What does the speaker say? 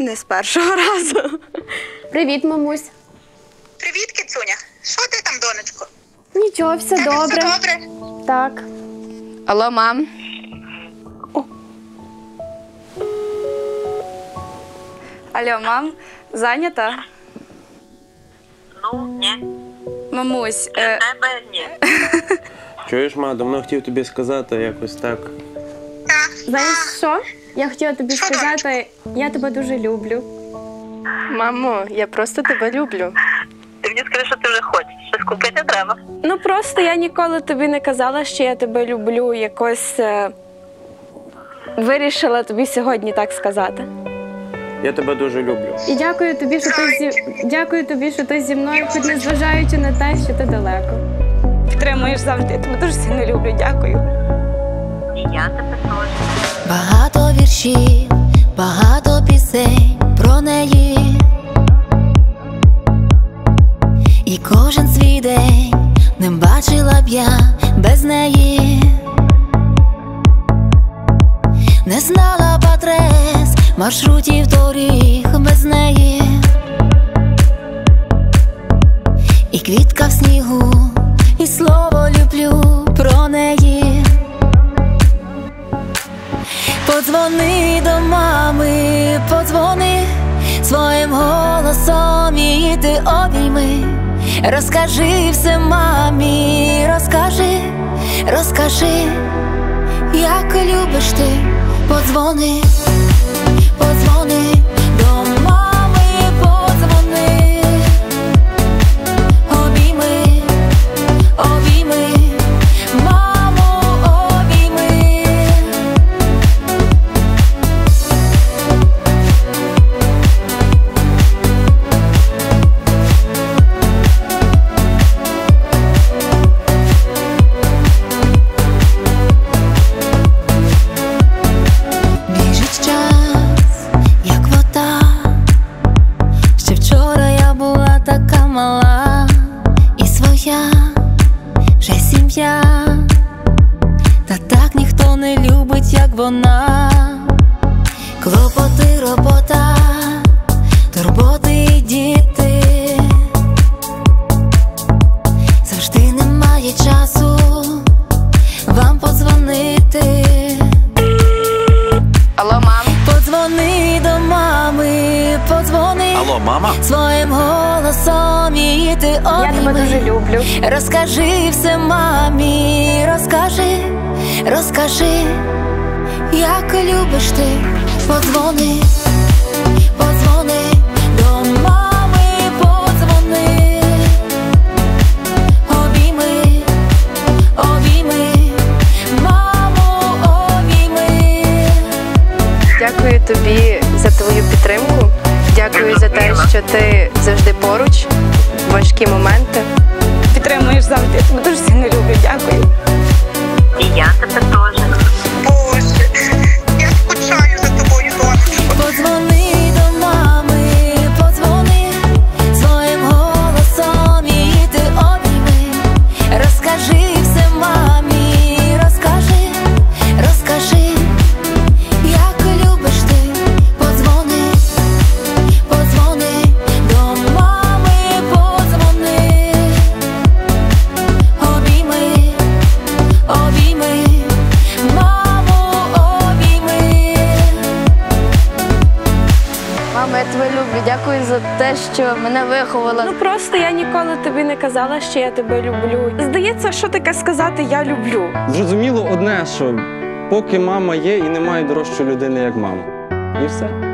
Не з першого разу. Привіт, мамусь. Привіт, кицуня. Що ти там, донечко? Нічого, все Тебе добре. все добре? Так. Алло, мам. Алло, мам, зайнята? Ну, ні. Мамусь, Тебе ні. Чуєш, ма, давно хотів тобі сказати якось так. Знаєш що? Я хотіла тобі Що, сказати, я тебе дуже люблю. Мамо, я просто тебе люблю. Ти мені скажи, що ти вже хочеш. Щось купити треба. Ну просто я ніколи тобі не казала, що я тебе люблю. Якось вирішила тобі сьогодні так сказати. Я тебе дуже люблю. І дякую тобі, що ти зі мною, хоч незважаючи на те, що ти далеко. підтримуєш завжди. Я тебе дуже сильно люблю, дякую. І я тебе теж. Багато віршів, багато пісень про неї. І кожен свій день не бачила б я без неї. Не знала б адрес, маршрутів доріг без неї. І квітка в снігу, і слово люблю про неї. Подзвони до мами, подзвони своїм голосом, її ти обійми. Розкажи все мамі, розкажи, як любиш ти. Подзвони до мами, подзвони, обійми, маму обійми. Біжить час, як вода. Ще вчора я була така мала і своя вже сім'я. Та так ніхто не любить, як вона. Клопоти, робота, турботи і діти. Завжди немає часу вам подзвонити. Алло, мам. Подзвони до мами, подзвони. Алло, мама? Своїм голосом її ти обійми. Я тебе дуже люблю. Розкажи все мамі, розкажи, як любиш ти. Подзвони до мами, подзвони, обійми, маму обійми. Дякую тобі за твою підтримку. Дякую за те, що ти завжди поруч в важкі моменти. Підтримуєш завжди. Я тебе дуже сильно люблю, дякую. І я тебе теж. Боже, я скучаю за тобою, донечко. Подзвони до мами, подзвони своїм голосом, її ти обійми. Розкажи все мамі, розкажи, як любиш ти. Подзвони до мами, подзвони, обійми, маму обійми. Мамо, я тебе люблю. Дякую за те, що мене виховала. Ну просто я ніколи тобі не казала, що я тебе люблю. Здається, що таке сказати «я люблю». Зрозуміло одне, що поки мама є і немає дорожчої людини, як мама. І все.